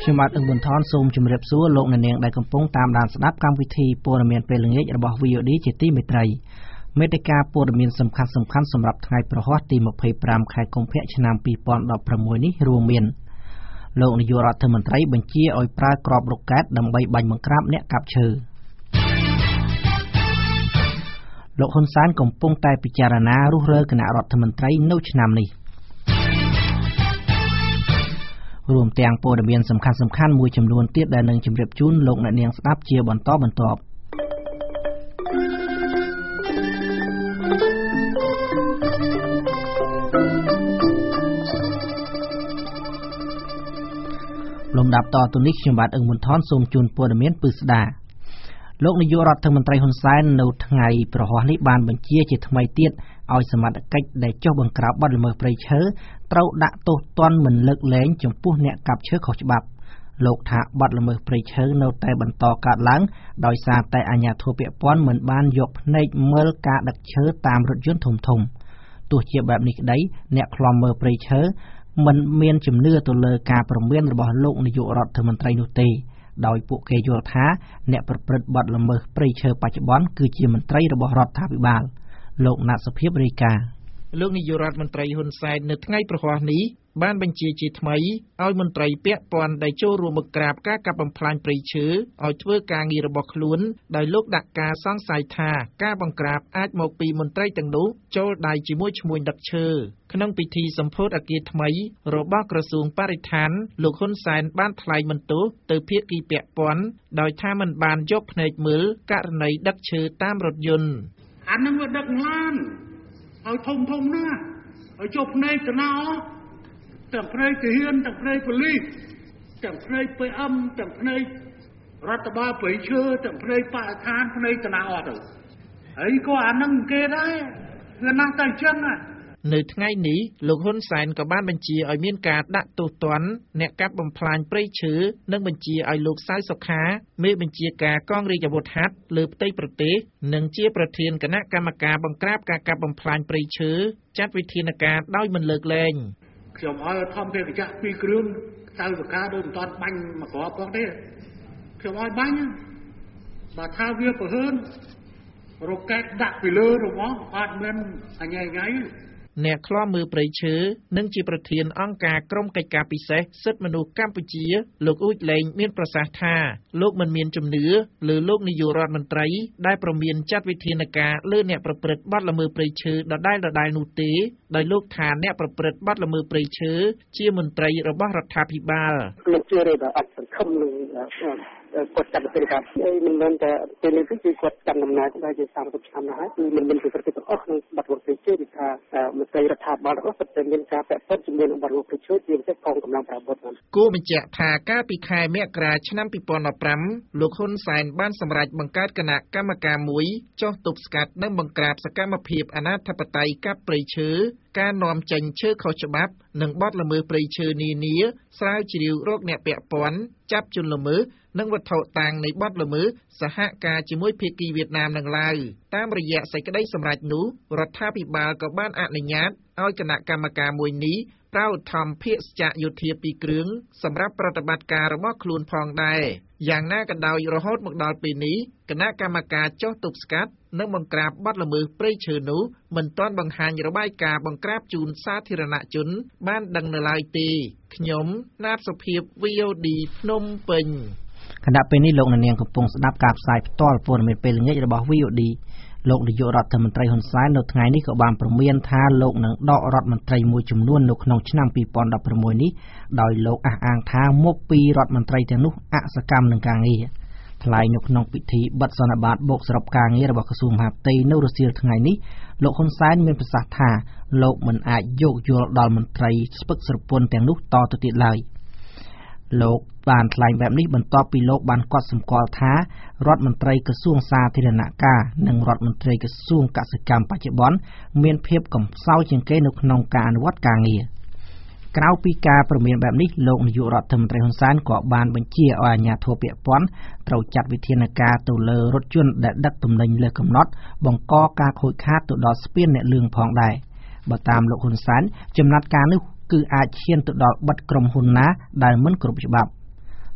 ខ្ញុំបាទអឹងប៊ុនថនសូមជម្រាបសួរលោកអ្នកនាងដែលកំពុងតាមដានស្ដាប់កម្មវិធីព័ត៌មានពេលល្ងាចរបស់ VOD ជាទីមេត្រីមេតិការព័ត៌មានសំខាន់ៗសម្រាប់ថ្ងៃប្រហ័សទី25ខែកុម្ភៈឆ្នាំ2016នេះរួមមានលោកនាយករដ្ឋមន្ត្រីបញ្ជាឲ្យប្រើគ្រាប់រ៉ុកកែតដើម្បីបាញ់បង្ក្រាបអ្នកកាប់ឈើលោកហ៊ុនសែនកំពុងតែពិចារណារុះរើគណៈរដ្ឋមន្ត្រីនៅឆ្នាំនេះរួមទាំងព័ត៌មានសំខាន់ៗមួយចំនួនទៀតដែលនឹងជម្រាបជូនលោកអ្នកនាងស្ដាប់ជាបន្តបន្ទាប់លំដាប់តទៅនេះខ្ញុំបាទអឹងមុនថនសូមជូនព័ត៌មានពិស្ដាលោកនាយករដ្ឋមន្ត្រីហ៊ុនសែននៅថ្ងៃប្រហ័សនេះបានបញ្ជាជាថ្មីទៀតឲ្យសមត្ថកិច្ចដែលចុះបង្ក្រាបបទល្មើសព្រៃឈើត្រូវដាក់ទោសទណ្ឌមិនលើកលែងចំពោះអ្នកកាប់ឈើខុសច្បាប់លោកថាបទល្មើសព្រៃឈើនៅតែបន្តកើតឡើងដោយសារតែអាជ្ញាធរពាក់ព័ន្ធមិនបានយកភ្នែកមើលការដឹកឈើតាមរថយន្តធំៗទោះជាបែបនេះក្តីអ្នកឃ្លាំមើលព្រៃឈើមិនមានជំនឿទៅលើការព្រមានរបស់លោកនាយករដ្ឋមន្ត្រីនោះទេដោយពួកគេយល់ថាអ្នកប្រព្រឹត្តបទល្មើសព្រៃឈើបច្ចុប្បន្នគឺជាមន្ត្រីរបស់រដ្ឋាភិបាលលោកណាត់សុភាពរាយការណ៍លោកនាយករដ្ឋមន្ត្រីហ៊ុនសែននៅថ្ងៃប្រហ័សនេះបានបញ្ជាជាថ្មីឲ្យមន្ត្រីពាក់ព័ន្ធដែលចូលរួមបង្ក្រាបការកាប់បំផ្លាញព្រៃឈើឲ្យធ្វើការងាររបស់ខ្លួនដោយលោកដាក់ការសង្ស័យថាការបង្ក្រាបអាចមកពីមន្ត្រីទាំងនោះចូលដៃជាមួយឈ្មួញដឹកឈើក្នុងពិធីសម្ពោធអគារថ្មីរបស់ក្រសួងបរិស្ថានលោកហ៊ុនសែនបានថ្លែងបន្ទោសទៅភាគីពាក់ព័ន្ធដោយថាមិនបានយកភ្នែកមើលករណីដឹកឈើតាមរថយន្តអានឹងវាដឹកឡានឲ្យធំណាស់ឲ្យចុះភ្នែកទៅណោទាំងភ្នែកទាហានទាំងភ្នែកប៉ូលីសទាំងភ្នែក PM ទាំងភ្នែករដ្ឋបាលព្រៃឈើទាំងភ្នែកបរិស្ថានភ្នែកទៅណោអត់ទៅហើយក៏អានឹងគេដែរវាណាស់តែអញ្ចឹងណានៅថ្ងៃនេះលោកហ៊ុនសែនក៏បានបញ្ជាឲ្យមានការដាក់ទោសទណ្ឌអ្នកកាប់បំផ្លាញព្រៃឈើនិងបញ្ជាឲ្យលោកសៅសុខាមេបញ្ជាការកងរាជអាវុធហត្ថលើផ្ទៃប្រទេសនិងជាប្រធានគណៈកម្មការបង្ក្រាបការកាប់បំផ្លាញព្រៃឈើចាត់វិធានការដោយមិនលើកលែងខ្ញុំឲ្យធម្មពលៈ2គ្រឿងសៅសុខាដូចមិនតាន់បាញ់មកគ្រាប់ផងទេខ្ញុំឲ្យបាញ់បើថាវាប្រហើនរកកែកដាក់ពីលើរបស់អត់មានអញ្ញៃអ្នកឃ្លាំមើលព្រៃឈើនិងជាប្រធានអង្គការក្រមកិច្ចការពិសេសសិទ្ធិមនុស្សកម្ពុជាលោកអ៊ូចលេងមានប្រសាសន៍ថាលោកមិនមានជំនឿលើលោកនាយករដ្ឋមន្ត្រីដែលប្រមានចាត់វិធានការលើអ្នកប្រព្រឹត្តបទល្មើសព្រៃឈើដដែលនោះទេដោយលោកថាអ្នកប្រព្រឹត្តបទល្មើសព្រៃឈើជាមន្ត្រីរបស់រដ្ឋាភិបាលលោកជឿទេថាអត់សង្ឃឹមនឹងគាត់ចាត់វិធានការមិនមែនតែពេលនេះគឺគាត់កាន់ដំណើរដល់ជា30ឆ្នាំហើយគឺមិនមានប្រតិបត្តិអស់ក្នុងបទល្មើសព្រៃឈើគឺថាមន្ត្រីរដ្ឋាភិបាលរបស់គាត់តែមានការពាក់ព័ន្ធជាមួយនឹងបទល្មើសព្រៃឈើជាពិសេសកងកម្លាំងប្រដាប់អាវុធគួរបញ្ជាក់ថាកាលពីខែមករាឆ្នាំ2015លោកហ៊ុនសែនបានសម្រេចបង្កើតគណៈកម្មការមួយចុះទប់ស្កាត់និងបង្ក្រាបសកម្មភាពអនាធិបតេយ្យកាប់ព្រៃឈើការនាំចេញឈើខុសច្បាប់និងបទល្មើសព្រៃឈើនានាស្រាវជ្រាវរកអ្នកពាក់ព័ន្ធចាប់ជនល្មើសនិងវត្ថុតាងនៃបទល្មើសសហការជាមួយភាគីវៀតណាមនិងឡាវតាមរយៈសេចក្តីសម្រេចនោះរដ្ឋាភិបាលក៏បានអនុញ្ញាតឲ្យគណៈកម្មការមួយនេះប្រើឧទ្ធម្ភាគចក្រយោធា2គ្រឿងសម្រាប់ប្រតិបត្តិការរបស់ខ្លួនផងដែរយ៉ាងណាក៏ដោយរហូតមកដល់ពេលនេះគណៈកម្មការចុះទប់ស្កាត់និងបង្ក្រាបបទល្មើសព្រៃឈើនោះមិនទាន់បង្ហាញរបាយការណ៍បង្ក្រាបជូនសាធារណជនបានដឹងនៅឡើយទេខ្ញុំណាតសុភាព VOD ភ្នំពេញខណៈពេលនេះលោកនាងកំពុងស្ដាប់ការផ្សាយផ្ទាល់ព័ត៌មានពេលល្ងាចរបស់ VOD លោកនាយករដ្ឋមន្ត្រីហ៊ុនសែននៅថ្ងៃនេះក៏បានព្រមានថាលោកនឹងដករដ្ឋមន្ត្រីមួយចំនួននៅក្នុងឆ្នាំ2016នេះដោយលោកអះអាងថាមកពីរដ្ឋមន្ត្រីទាំងនោះអសកម្មនឹងការងារថ្លែងនៅក្នុងពិធីបិទសន្និបាតបូកសរុបការងាររបស់ក្រសួងមហាផ្ទៃនៅរសៀលថ្ងៃនេះលោកហ៊ុនសែនមានប្រសាសន៍ថាលោកមិនអាចយោគយល់ដល់មន្ត្រីស្ពឹកស្រពន់ទាំងនោះតទៅទៀតឡើយលោកបានថ្លែងបែបនេះបន្ទាប់ពីលោកបានកត់សម្គាល់ថារដ្ឋមន្ត្រីក្រសួងសាធារណការនិងរដ្ឋមន្ត្រីក្រសួងកសិកម្មបច្ចុប្បន្នមានភាពកំសោយជាងគេនៅក្នុងការអនុវត្តការងារក្រៅពីការព្រមានបែបនេះលោកនាយករដ្ឋមន្ត្រីហ៊ុនសែនក៏បានបញ្ជាឲ្យអាជ្ញាធរពាក់ព័ន្ធត្រូវចាត់វិធានការទៅលើរថយន្តដែលដឹកទំនិញលើសកំណត់បង្កការខូចខាតទៅដល់ស្ពានអ្នកលឿងផងដែរបើតាមលោកហ៊ុនសែនចំណាត់ការនេះគឺអាចឈានទៅដល់បិទក្រុមហ៊ុនណាដែលមិនគ្រប់ច្បាប់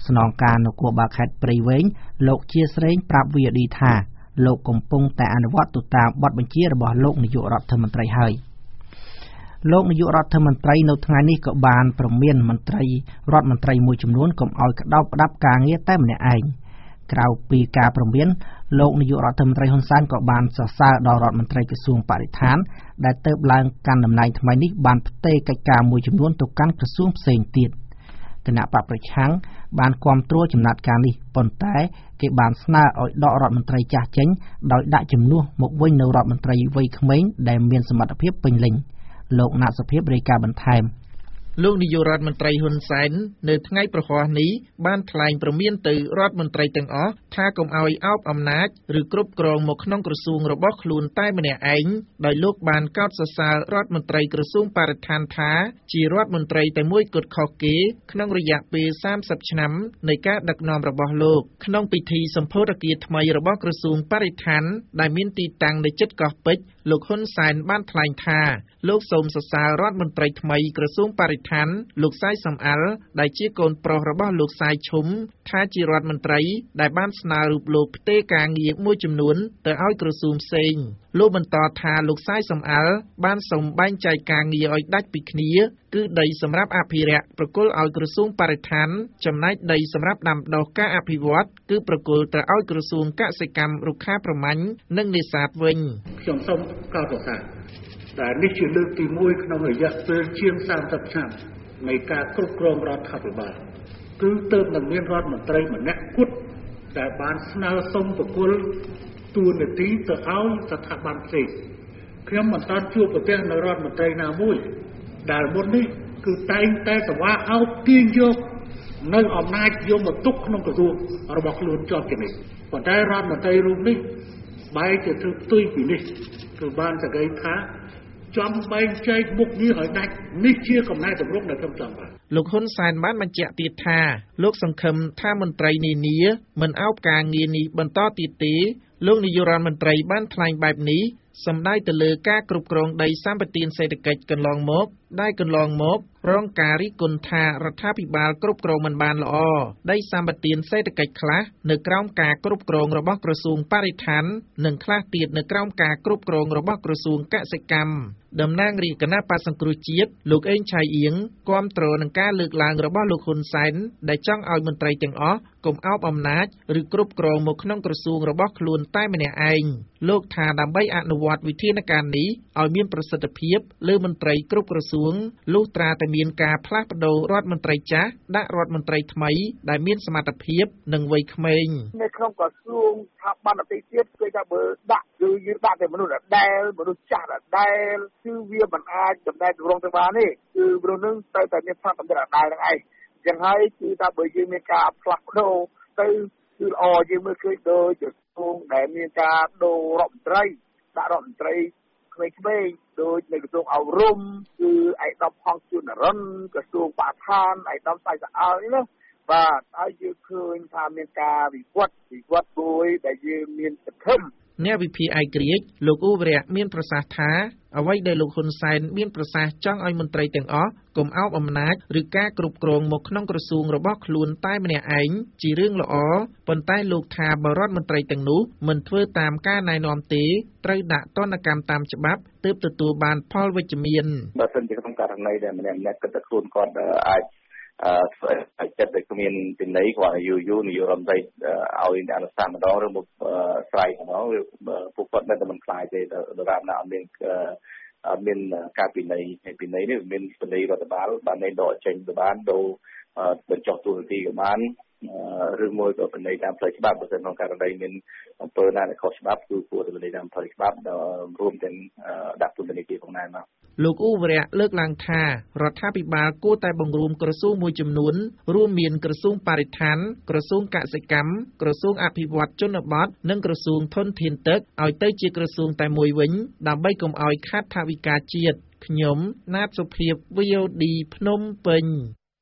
ស្នងការនគរបាលខេត្តព្រៃវែងលោកជាស្រេងប្រាប់ VOD ថាលោកកំពុងតែអនុវត្តទៅតាមបទបញ្ជារបស់លោកនាយករដ្ឋមន្ត្រីហើយលោកនាយករដ្ឋមន្ត្រីនៅថ្ងៃនេះក៏បានព្រមានមន្ត្រីរដ្ឋមន្ត្រីមួយចំនួនកុំឲ្យក្តោបផ្ដាប់ការងារតែម្នាក់ឯងក្រៅពីការព្រមានលោកនាយករដ្ឋមន្ត្រីហ៊ុនសែនក៏បានសរសើរដល់រដ្ឋមន្ត្រីក្រសួងបរិស្ថានដែលទៅឡើងកាន់តំណែងថ្មីនេះបានផ្ទេរកិច្ចការមួយចំនួនទៅកាន់ក្រសួងផ្សេងទៀតគណៈបកប្រឆាំងបានគាំទ្រចំណាត់ការនេះប៉ុន្តែគេបានស្នើឲ្យដករដ្ឋមន្ត្រីចាស់ចេញដោយដាក់ជំនួសមកវិញនៅរដ្ឋមន្ត្រីវ័យក្មេងដែលមានសមត្ថភាពពេញលេញលោកណាត់សុភាពរាយការណ៍បន្ថែមលោកនាយករដ្ឋមន្ត្រីហ៊ុនសែននៅថ្ងៃប្រហ័សនេះបានថ្លែងព្រមានទៅរដ្ឋមន្ត្រីទាំងអស់ថាកុំឲ្យអោបអំណាចឬគ្រប់គ្រងមកក្នុងក្រសួងរបស់ខ្លួនតែម្នាក់ឯងដោយលោកបានកោតសរសើររដ្ឋមន្ត្រីក្រសួងបរិស្ថានថាជារដ្ឋមន្ត្រីតែមួយគត់ខុសគេក្នុងរយៈពេល30ឆ្នាំនៃការដឹកនាំរបស់លោកក្នុងពិធីសម្ពោធគារថ្មីរបស់ក្រសួងបរិស្ថានដែលមានទីតាំងនៅជិតកោះពេជ្រលោកហ៊ុនសែនបានថ្លែងថាលោកសូមសរសើររដ្ឋមន្ត្រីថ្មីក្រសួងបរិស្ថានលោកសាយសំអាល់ដែលជាកូនប្រុសរបស់លោកសាយឈុំថាជារដ្ឋមន្ត្រីដែលបានស្នើរូបលោកផ្ទេរការងារមួយចំនួនទៅឲ្យក្រសួងផ្សេងលោកបន្តថាលោកសាយសំអាល់បានសូមបែងចែកការងារឲ្យដាច់ពីគ្នាគឺដីសម្រាប់អភិរក្សប្រគល់ឲ្យក្រសួងបរិស្ថានចំណែកដីសម្រាប់ដាំដុះការអភិវឌ្ឍគឺប្រគល់ទៅឲ្យក្រសួងកសិកម្មរុក្ខាប្រមាញ់និងនេសាទវិញខ្ញុំសូមកោតសរសើរតែនេះជាលើកទី1ក្នុងរយៈពេលជាង30ឆ្នាំនៃការគ្រប់គ្រងរដ្ឋាភិបាលគឺទើបនឹងមានរដ្ឋមន្ត្រីម្នាក់គត់ដែលបានស្នើសុំប្រគល់តួនាទីទៅឲ្យស្ថាប័នផ្សេងខ្ញុំមិនតាន់ជួបប្រទះនៅរដ្ឋមន្ត្រីណាមួយដែលមុននេះគឺតែងតែសវ៉ាអោបទាញយកនៅអំណាចយកមកទុកក្នុងក្រសួងរបស់ខ្លួនជាប់ជានិច្ចប៉ុន្តែរដ្ឋមន្ត្រីរូបនេះបែរជាធ្វើផ្ទុយពីនេះគឺបានសង្កេតថាចំបែងចែកមុខងារឲ្យដាច់នេះជាកំណែទម្រង់ដែលខ្ញុំចង់បានលោកហ៊ុនសែនបានបញ្ជាក់ទៀតថាលោកសង្ឃឹមថាមន្ត្រីនានាមិនអោបការងារនេះបន្តទៀតទេលោកនាយករដ្ឋមន្ត្រីបានថ្លែងបែបនេះសំដៅទៅលើការគ្រប់គ្រងដីសម្បត្តិសេដ្ឋកិច្ចកន្លងមករងការរិះគន់ថារដ្ឋាភិបាលគ្រប់គ្រងមិនបានល្អដីសម្បត្តិសេដ្ឋកិច្ចខ្លះនៅក្រោមការគ្រប់គ្រងរបស់ក្រសួងបរិស្ថាននិងខ្លះទៀតនៅក្រោមការគ្រប់គ្រងរបស់ក្រសួងកសិកម្មតំណាងរាជគណៈបក្សសង្គ្រោះជាតិលោកអេងឆៃអៀងគាំទ្រនឹងការលើកឡើងរបស់លោកហ៊ុនសែនដែលចង់ឲ្យមន្ត្រីទាំងអស់កុំអោបអំណាចឬគ្រប់គ្រងមកក្នុងក្រសួងរបស់ខ្លួនតែម្នាក់ឯងលោកថាដើម្បីអនុវត្តវិធានការនេះឲ្យមានប្រសិទ្ធភាពលើមន្ត្រីគ្រប់ក្រសួងលុះត្រាតែមានការផ្លាស់ប្ដូររដ្ឋមន្ត្រីចាស់ដាក់រដ្ឋមន្ត្រីថ្មីដែលមានសមត្ថភាពនិងវ័យក្មេងនៅក្នុងក្រសួងស្ថាប័នទីទៀតគឺថាបើដាក់គឺយើងដាក់តែមនុស្សដែលមនុស្សចាស់ដែលគឺវាមិនអាចចំណែកក្នុងទៅបានទេគឺព្រោះនឹងត្រូវតែមានស្ថាប័នដែលហ្នឹងឯងចឹងហើយគឺថាបើយើងមានការផ្លាស់ប្ដូរទៅគឺល្អយើងមើលឃើញដូចក្រសួងដែលមានការដូររដ្ឋមន្ត្រីដាក់រដ្ឋមន្ត្រីក្មេងៗដូចនៅក្រសួងអប់រំគឺឯកឧត្តមហងជួននរិនក្រសួងបរិស្ថានឯកឧត្តមសៃស្អាលនេះណាបាទហើយយើងឃើញថាមានការវិវត្តមួយដែលយើងមានសង្ឃឹមអ្នកវិភាគឯករាជ្យលោកអ៊ូវរៈមានប្រសាសន៍ថាអ្វីដែលលោកហ៊ុនសែនមានប្រសាសន៍ចង់ឲ្យមន្ត្រីទាំងអស់កុំអោបអំណាចឬការគ្រប់គ្រងមកក្នុងក្រសួងរបស់ខ្លួនតែម្នាក់ឯងជារឿងល្អប៉ុន្តែលោកថាបរដ្ឋមន្ត្រីទាំងនោះមិនធ្វើតាមការណែនាំទេត្រូវដាក់ទណ្ឌកម្មតាមច្បាប់ទើបទទួលបានផលវិជ្ជមានបើសិនជាក្នុងករណីដែលម្នាក់គិតថាខ្លួនគាត់អាចចិត្តដែលគ្មានពីនៃគាត់យូរនាយករដ្ឋមន្ត្រីឲ្យអនុសាសន៍ម្ដងឬមកស្រ័យម្ដងពួកគាត់នៅតែមិនខ្លាយទេដរាបណាអត់មានការពីនៃនេះមានពីនៃរដ្ឋបាលបានដកចេញទៅបានដូរបញ្ចុះទូរទីក៏បានឬមួយក៏ពីនៃតាមផ្លូវច្បាប់បើក្នុងករណីមានអំពើណាដែលខុសច្បាប់គឺគួរតែពីនៃតាមផ្លូវច្បាប់រួមទាំងដាក់ទូរនីតិផងដែរមកលោកអ៊ូវរៈលើកឡើងថារដ្ឋាភិបាលគួរតែបង្រួមក្រសួងមួយចំនួនរួមមានក្រសួងបរិស្ថានក្រសួងកសិកម្មក្រសួងអភិវឌ្ឍជនបទនិងក្រសួងធនធានទឹកឲ្យទៅជាក្រសួងតែមួយវិញដើម្បីកុំឲ្យខាតថវិកាជាតិខ្ញុំណាតសុភាព VOD ភ្នំពេញ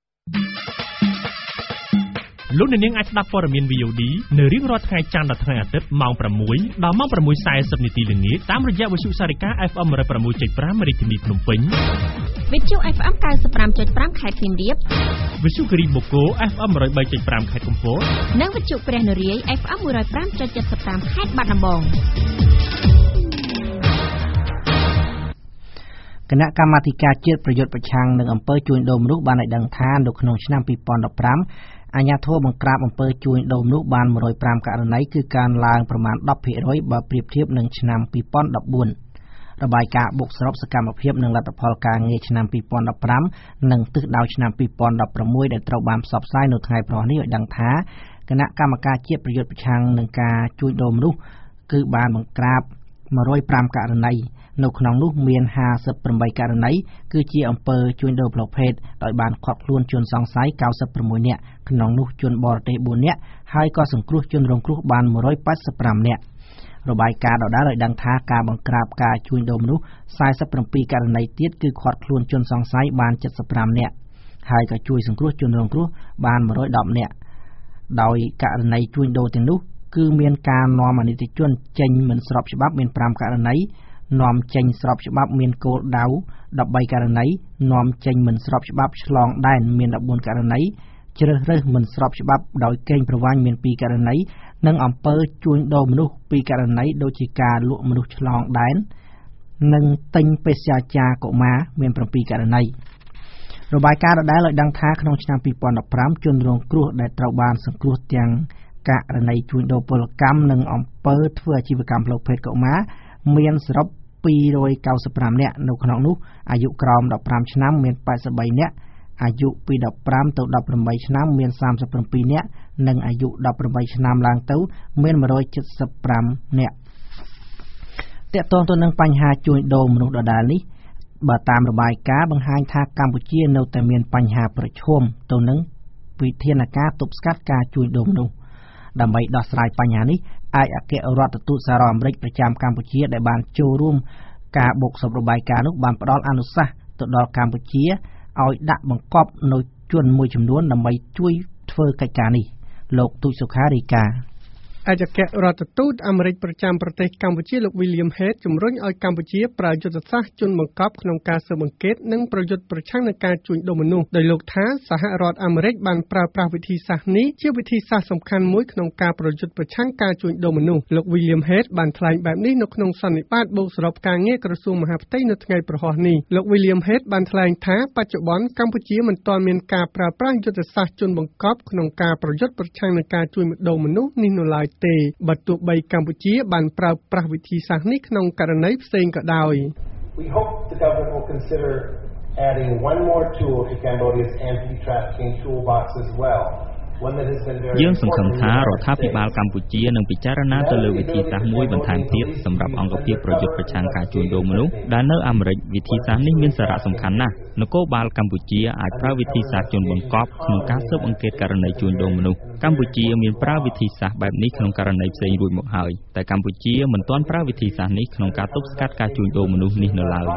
លោកអ្នកនាងអាចស្ដាប់ព័ត៌មាន VOD នៅរៀងរាល់ថ្ងៃច័ន្ទដល់ថ្ងៃអាទិត្យម៉ោង 6 ដល់ម៉ោង 6:40 នាទីល្ងាចតាមរយៈវិទ្យុសារិកា FM 106.5 រាជធានីភ្នំពេញវិទ្យុ FM 95.5 ខេត្តសៀមរាបវិទ្យុគិរីបូកូ FM 103.5 ខេត្តកំពតនិងវិទ្យុព្រះនរាយ FM 105.75 ខេត្តបាត់ដំបងគណៈកម្មាធិការជាតិប្រយុទ្ធប្រឆាំងនឹងអំពើជួញដូរមនុស្សបានឲ្យដឹងថានៅក្នុងឆ្នាំ2015អាជ្ញាធរបង្ក្រាបអំពើជួញដូរមនុស្សបាន105ករណីគឺកើនឡើងប្រមាណ 10% បើប្រៀបធៀបនឹងឆ្នាំ2014របាយការណ៍បុកសរុបសកម្មភាពនិងលទ្ធផលការងារឆ្នាំ2015និងទិសដៅឆ្នាំ2016ដែលត្រូវបានផ្សព្វផ្សាយនៅថ្ងៃព្រហស្បតិ៍នេះឲ្យដឹងថាគណៈកម្មការជាតិប្រយុទ្ធប្រឆាំងនឹងការជួញដូរមនុស្សគឺបានបង្ក្រាប105ករណីនៅក្នុងនោះមាន58ករណីគឺជាអំពើជួញដូរផ្លូវភេទដោយបានឃាត់ខ្លួនជនសង្ស័យ96នាក់ក្នុងនោះជនបរទេស4នាក់ហើយក៏សង្គ្រោះជនរងគ្រោះបាន185នាក់របាយការណ៍ដដែលឲ្យដឹងថាការបង្ក្រាបការជួញដូរមនុស្ស47ករណីទៀតគឺឃាត់ខ្លួនជនសង្ស័យបាន75នាក់ហើយក៏ជួយសង្គ្រោះជនរងគ្រោះបាន110នាក់ដោយករណីជួញដូរទាំងនោះគឺមានការនាំអនិច្ចជនចេញមិនស្របច្បាប់មាន5ករណីនាំចេញស្របច្បាប់មានគោលដៅ13ករណីនាំចេញមិនស្របច្បាប់ឆ្លងដែនមាន14ករណីជ្រើសរើសមិនស្របច្បាប់ដោយកេងប្រវ័ញ្ចមាន2ករណីនិងអំពើជួញដូរមនុស្ស2ករណីដូចជាការលក់មនុស្សឆ្លងដែននិងទិញបេសកចាកុមារមាន7ករណីរបាយការណ៍ដដែលឲ្យដឹងថាក្នុងឆ្នាំ2015ជនរងគ្រោះដែលត្រូវបានសង្គ្រោះទាំងករណីជួញដូរពលកម្មនិងអំពើធ្វើអាជីវកម្មផ្លូវភេទកុមារមានសរុប295នាក់នៅក្នុងនោះអាយុក្រោម15ឆ្នាំមាន83នាក់អាយុពី15ទៅ18ឆ្នាំមាន37នាក់និងអាយុ18ឆ្នាំឡើងទៅមាន175នាក់ទាក់ទងទៅនឹងបញ្ហាជួញដូរមនុស្សដដែលនេះបើតាមរបាយការណ៍បង្ហាញថាកម្ពុជានៅតែមានបញ្ហាប្រឈមទៅនឹងវិធានការទប់ស្កាត់ការជួញដូរមនុស្សដើម្បីដោះស្រាយបញ្ហានេះឯកអគ្គរដ្ឋទូតសហរដ្ឋអាមេរិកប្រចាំកម្ពុជាដែលបានចូលរួមការបូកសរុបរបាយការណ៍នោះបានផ្ដល់អនុសាសន៍ទៅដល់កម្ពុជាឲ្យដាក់បង្គាប់នៅជនមួយចំនួនដើម្បីជួយធ្វើកិច្ចការនេះលោកទូចសុខារីកាឯកអគ្គរដ្ឋទូតអាមេរិកប្រចាំប្រទេសកម្ពុជាលោក William Head ជំរុញឲ្យកម្ពុជាប្រើយុទ្ធសាស្ត្រជនបង្កប់ក្នុងការស៊ើបអង្កេតនិងប្រយុទ្ធប្រឆាំងនឹងការជួញដូរមនុស្សដោយលោកថាសហរដ្ឋអាមេរិកបានប្រើប្រាស់វិធីសាស្ត្រនេះជាវិធីសាស្ត្រសំខាន់មួយក្នុងការប្រយុទ្ធប្រឆាំងការជួញដូរមនុស្សលោក William Head បានថ្លែងបែបនេះនៅក្នុងសន្និបាតបូកសរុបការងារក្រសួងមហាផ្ទៃនៅថ្ងៃព្រហស្បតិ៍នេះលោក William Head បានថ្លែងថាបច្ចុប្បន្នកម្ពុជាមិនទាន់មានការប្រើប្រាស់យុទ្ធសាស្ត្រជនបង្កប់ក្នុងការប្រយុទ្ធប្រឆាំងនឹងការជួញដូរមនុស្សនេះនៅឡើយទេបើទោះបីកម្ពុជាបានប្រើប្រាស់វិធីសាស្ត្រនេះក្នុងករណីផ្សេងក៏ដោយ We hope the government will consider adding one more tool to Cambodia's anti-trafficking toolbox as well. យើងសង្ឃឹមថារដ្ឋាភិបាលកម្ពុជានឹងពិចារណាទៅលើវិធីសាស្ត្រមួយបន្ថែមទៀតសម្រាប់អង្គភាពប្រយុទ្ធប្រឆាំងការជួញដូរមនុស្សដែលនៅអាមេរិកវិធីសាស្ត្រនេះមានសារៈសំខាន់ណាស់នគរបាលកម្ពុជាអាចប្រើវិធីសាស្ត្រជនបង្កប់ក្នុងការស៊ើបអង្កេតករណីជួញដូរមនុស្សកម្ពុជាមានប្រើវិធីសាស្ត្របែបនេះក្នុងករណីផ្សេងរួចមកហើយតែកម្ពុជាមិនទាន់ប្រើវិធីសាស្ត្រនេះក្នុងការទប់ស្កាត់ការជួញដូរមនុស្សនេះនៅឡើយ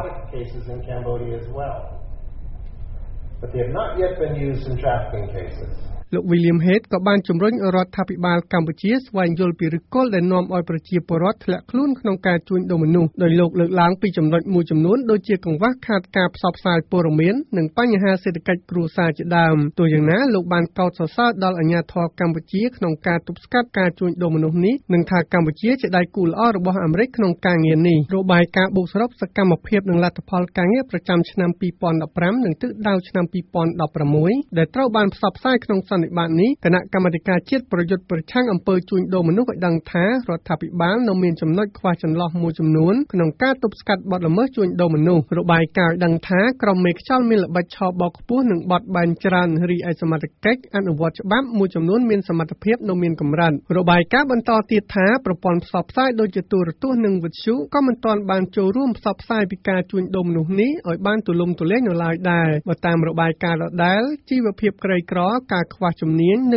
But they have not yet been used in trafficking cases. លោក William Head ក៏បានជំរុញរដ្ឋាភិបាលកម្ពុជាស្វែងយល់ពីឫសគល់ដែលនាំឲ្យប្រជាពលរដ្ឋធ្លាក់ខ្លួនក្នុងការជួញដូរមនុស្សដោយលោកលើកឡើងពីចំណុចមួយចំនួនដូចជាកង្វះខាតការផ្សព្វផ្សាយព័ត៌មាននិងបញ្ហាសេដ្ឋកិច្ចគ្រួសារជាដើមទោះយ៉ាងណាលោកបានកោតសរសើរដល់អាជ្ញាធរកម្ពុជាក្នុងការទប់ស្កាត់ការជួញដូរមនុស្សនេះនិងថាកម្ពុជាជាដៃគូល្អរបស់អាមេរិកក្នុងការងារនេះរបាយការណ៍បូកសរុបសកម្មភាពនិងលទ្ធផលការងារប្រចាំឆ្នាំ2015និងទិសដៅឆ្នាំ2016ដែលត្រូវបានផ្សព្វផ្សាយក្នុងសន្និបាតនេះគណៈកម្មាធិការជាតិប្រយុទ្ធប្រឆាំងអំពើជួញដូរមនុស្សឲ្យដឹងថារដ្ឋាភិបាលនៅមានចំណុចខ្វះចន្លោះមួយចំនួនក្នុងការទប់ស្កាត់បទល្មើសជួញដូរមនុស្សរបាយការណ៍ដឹងថាក្រុមមេខ្យល់មានល្បិចឆបោកខ្ពស់និងបទបែនច្រើនរីឯសមត្ថកិច្ចអនុវត្តច្បាប់មួយចំនួនមានសមត្ថភាពនៅមានកម្រិតរបាយការណ៍បន្តទៀតថាប្រព័ន្ធផ្សព្វផ្សាយដូចជាទូរទស្សន៍និងវិទ្យុក៏មិនទាន់បានចូលរួមផ្សព្វផ្សាយពីការជួញដូរមនុស្សនេះឲ្យបានទូលំទូលាយនៅឡើយដែរបើតាមរបាយការណ៍ដដែលជីវភាពក្រីក្រការខ្វះជំនាញនិង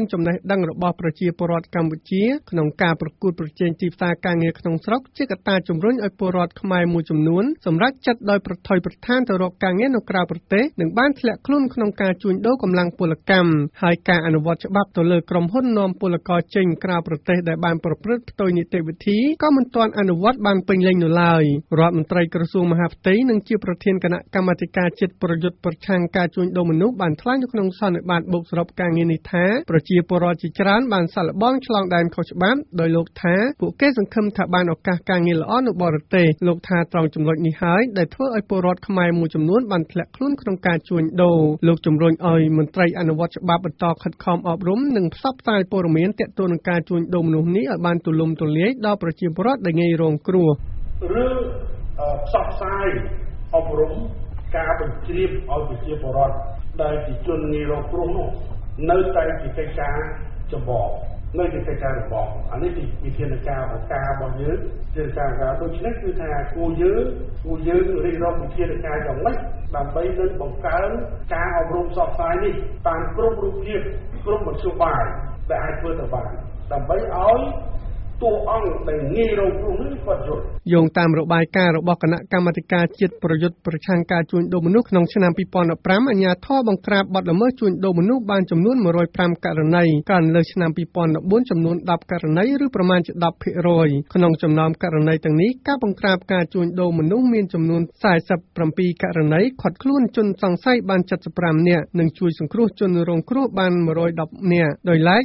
ចំណេះដឹងរបស់ប្រជាពលរដ្ឋកម្ពុជាក្នុងការប្រកួតប្រជែងទីផ្សារការងារក្នុងស្រុកជាកត្តាជំរុញឲ្យពលរដ្ឋខ្មែរមួយចំនួនសម្រេចចិត្តដោយប្រថុយប្រថានទៅរកការងារនៅក្រៅប្រទេសនិងបានធ្លាក់ខ្លួនក្នុងការជួញដូរកម្លាំងពលកម្មហើយការអនុវត្តច្បាប់ទៅលើក្រុមហ៊ុននាំពលករចេញក្រៅប្រទេសដែលបានប្រព្រឹត្តផ្ទុយនីតិវិធីក៏មិនទាន់អនុវត្តបានពេញលេញនៅឡើយរដ្ឋមន្ត្រីក្រសួងមហាផ្ទៃនិងជាប្រធានគណៈកម្មាធិការជាតិប្រយុទ្ធប្រឆាំងការជួញដូរមនុស្សបានថ្លែងនៅក្នុងសន្និបាតបូកសរុបការងារនេះថាប្រជាពលរដ្ឋជាច្រើនបានសាកល្បងឆ្លងដែនខុសច្បាប់ដោយលោកថាពួកគេសង្ឃឹមថាបានឱកាសការងារល្អនៅបរទេសលោកថាត្រង់ចំណុចនេះហើយដែលធ្វើឲ្យពលរដ្ឋខ្មែរមួយចំនួនបានធ្លាក់ខ្លួនក្នុងការជួញដូរលោកជំរុញឲ្យមន្ត្រីអនុវត្តច្បាប់បន្តខិតខំអប់រំនិងផ្សព្វផ្សាយព័ត៌មានទាក់ទងនឹងការជួញដូរមនុស្សនេះឲ្យបានទូលំទូលាយដល់ប្រជាពលរដ្ឋដែលងាយរងគ្រោះឬផ្សព្វផ្សាយអប់រំការបញ្ជ្រាបឲ្យប្រជាពលរដ្ឋដែលជាជនងាយរងគ្រោះនោះនៅតែជាកិច្ចការចម្បងនៅជាកិច្ចការចម្បងអានេះវិធានការបង្ការរបស់យើងជាការដូច្នេះគឺថាគួរយើងរៀបរាប់វិធានការយ៉ាងម៉េចដើម្បីនឹងបង្កើនការអប់រំផ្សព្វផ្សាយនេះតាមគ្រប់រូបភាពគ្រប់មធ្យោបាយដែលអាចធ្វើទៅបានដើម្បីឲ្យតួអង្គដែលងាយរងគ្រោះនេះគាត់យល់យោងតាមរបាយការណ៍របស់គណៈកម្មាធិការជាតិប្រយុទ្ធប្រឆាំងការជួញដូរមនុស្សក្នុងឆ្នាំ2015អាជ្ញាធរបង្ក្រាបបទល្មើសជួញដូរមនុស្សបានចំនួន105ករណីកាលលើសឆ្នាំ2014ចំនួន10ករណីឬប្រមាណជា 10% ក្នុងចំណោមករណីទាំងនេះការបង្ក្រាបការជួញដូរមនុស្សមានចំនួន47ករណីឃាត់ខ្លួនជនសង្ស័យបាន75នាក់និងជួយសង្គ្រោះជនរងគ្រោះបាន110នាក់ដោយឡែក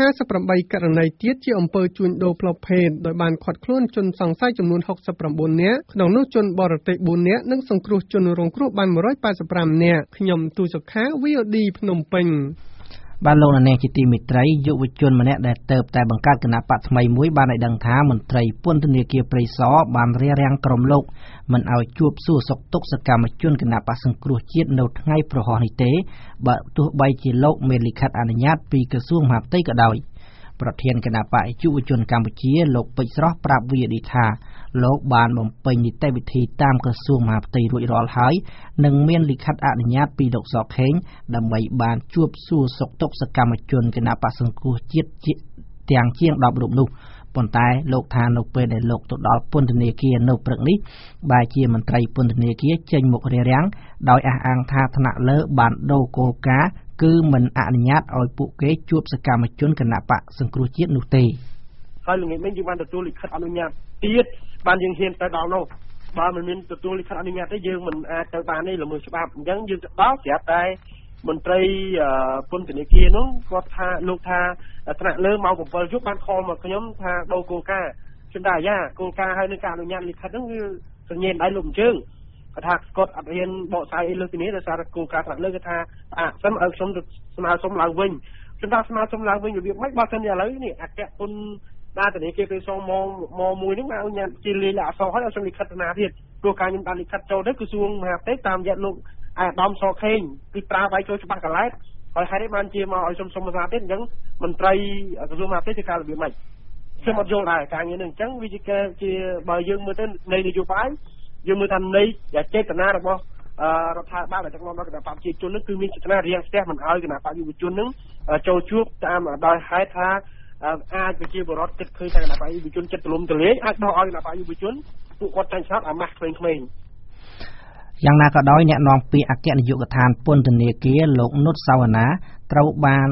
58ករណីទៀតជាអំពើជួញដូរផ្លូវភេទដោយបានឃាត់ខ្លួនជនសង្ស័យចំនួន69នាក់ក្នុងនោះជនបរទេស4នាក់និងសង្គ្រោះជនរងគ្រោះបាន185នាក់ខ្ញុំទូសុខា VOD ភ្នំពេញបានលោកនាងជាទីមេត្រីយុវជនម្នាក់ដែលទៅតែបង្កើតគណៈបកថ្មីមួយបានឲ្យដឹងថាមន្ត្រីពន្ធនាគារព្រៃសរបានរារាំងក្រុមលោកមិនឲ្យជួបសួរសុខទុក្ខសកម្មជនគណៈបកសង្គ្រោះជាតិនៅថ្ងៃប្រហោះនេះទេបើទោះបីជាលោកមានលិខិតអនុញ្ញាតពីក្រសួងមហាផ្ទៃក៏ដោយប្រធានគណៈបកយុវជនកម្ពុជាលោកពេជ្រស្រស់ប្រាប់ VOD ថាលោកបានបំពេញនីតិវិធីតាមក្រសួងមហាផ្ទៃរួចរាល់ហើយនិងមានលិខិតអនុញ្ញាតពីលោកសខេងដើម្បីបានជួបសួរសុខទុក្ខសកម្មជនគណៈបកសង្គ្រោះជាតិទាំងជាង10រូបនោះប៉ុន្តែលោកថានៅពេលដែលលោកទៅដល់ពន្ធនាគារនៅព្រឹកនេះបែរជាមន្ត្រីពន្ធនាគារចេញមុខរារាំងដោយអះអាងថាថ្នាក់លើបានដូរគោលការណ៍គឺមិនអនុញ្ញាតឲ្យពួកគេជួបសកម្មជនគណៈបកសង្គ្រោះជាតិនោះទេហើយល្ងាចមិញយើងបានទទួលលិខិតអនុញ្ញាតទៀតបានយើងហ៊ានទៅដល់នោះបើមិនមានទទួលលិខិតអនុញ្ញាតទេយើងមិនអាចទៅបានទេល្មើសច្បាប់អញ្ចឹងយើងទៅដល់ស្រាប់តែមន្ត្រីពន្ធនាគារនោះគាត់ថាលោកថាថ្នាក់លើម៉ោង7យប់បានខលមកខ្ញុំថាដូរគោលការណ៍ខ្ញុំថាយ៉ាគោលការណ៍ហើយនឹងការអនុញ្ញាតលិខិតហ្នឹងគឺសញ្ញាដៃលោកអញ្ជើញគាត់ថាគាត់អត់ហ៊ានបកស្រាយអីលើពីនេះដោយសារគោលការណ៍ថ្នាក់លើគឺថាសិនឲ្យខ្ញុំទៅស្នើសុំឡើងវិញខ្ញុំថាស្នើសុំឡើងវិញរបៀបម៉េចបើសិនឥឡូវនេះអគ្គពន្ធដារធនាគារពេលសងមកមួយហ្នឹងមកអនុញ្ញាតជាលាយលក្ខអក្សរហើយឲ្យខ្ញុំលិខិតណាទៀតព្រោះការខ្ញុំដាក់លិខិតចូលទៅក្រសួងមហាផ្ទៃតាមរយៈលោកអាដាមសខេងគឺប្រើវាយចូលច្បាប់កន្លែតហើយហេតុនេះបានជាមកឲ្យខ្ញុំសុំសាទៀតអញ្ចឹងមន្ត្រីក្រសួងមហាផ្ទៃធ្វើការរបៀបម៉េចខ្ញុំអត់យល់ដែរការងារនេះអញ្ចឹងវាជាបើយើងមើលទៅនៃនយោបាយយើងមើលថានៃចេតនារបស់រដ្ឋាភិបាលដែលដឹកនាំដល់គណៈបកប្រជាជននឹងគឺមានចេតនារៀងស្ទះមិនឲ្យគណៈបកយុវជននឹងចូលជួបតាមដោយហេតុថាអាចប្រជាពលរដ្ឋគិតឃើញថាគណៈបកយុវជនចិត្តទលំទលាយអាចដោះឲ្យគណៈបកយុវជនពួកគាត់ចាញ់ឆ្នោតអាម៉ាស់ក្មេងៗយ៉ាងណាក៏ដោយអ្នកនាំពាក្យអគ្គនាយកដ្ឋានពន្ធនាគារលោកនុតសាវណ្ណាត្រូវបាន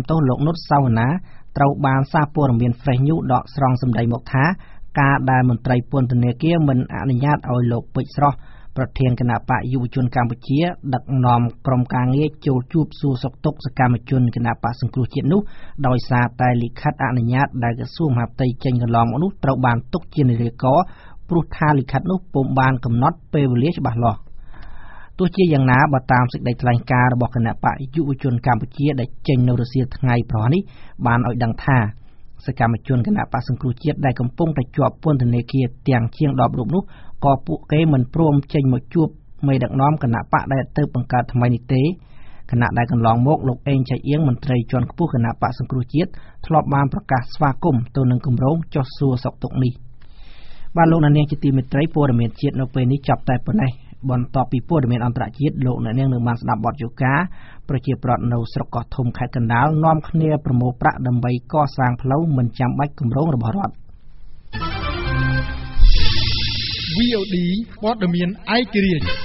សារព័ត៌មាន Fresh News ដកស្រង់សម្ដីមកថាការដែលមន្ត្រីពន្ធនាគារមិនអនុញ្ញាតឲ្យលោកពេជ្រស្រស់ប្រធានគណៈបកយុវជនកម្ពុជាដឹកនាំក្រុមការងារចូលជួបសួរសុខទុក្ខសកម្មជនគណៈបកសង្គ្រោះជាតិនោះដោយសារតែលិខិតអនុញ្ញាតដែលក្រសួងមហាផ្ទៃចេញកន្លងមកនោះត្រូវបានទុកជានារីកព្រោះថាលិខិតនោះពុំបានកំណត់ពេលវេលាច្បាស់លាស់ទោះជាយ៉ាងណាបើតាមសេចក្តីថ្លែងការណ៍របស់គណៈបកយុវជនកម្ពុជាដែលចេញនៅរសៀលថ្ងៃប្រហោះនេះបានឲ្យដឹងថាសកម្មជនគណៈបក្សសង្គ្រោះជាតិដែលកំពុងតែជាប់ពន្ធនាគារទាំងជាង10រូបនោះក៏ពួកគេមិនព្រមចេញមកជួបមេដឹកនាំគណៈបកដែលទៅបង្កើតថ្មីនេះទេគណៈដែលកន្លងមកលោកអេងចៃអៀងមន្ត្រីជាន់ខ្ពស់គណៈបក្សសង្គ្រោះជាតិធ្លាប់បានប្រកាសស្វាគមន៍ទៅនឹងគម្រោងចុះសួរសុខទុក្ខនេះបាទលោកនាងជាទីមេត្រីព័ត៌មានជាតិនៅពេលនេះចាប់តែប៉ុណ្ណេះបន្ទាប់ពីព័ត៌មានអន្តរជាតិលោកអ្នកនាងនឹងបានស្ដាប់បទយូកាប្រជាប្រដ្ឋនៅស្រុកកោះធំខេត្តកណ្ដាលនាំគ្នាប្រមូលប្រាក់ដើម្បីកសាងផ្លូវមិនចាំបាច់គម្រោងរបស់រដ្ឋ VOD ព័ត៌មានឯករាជ្យ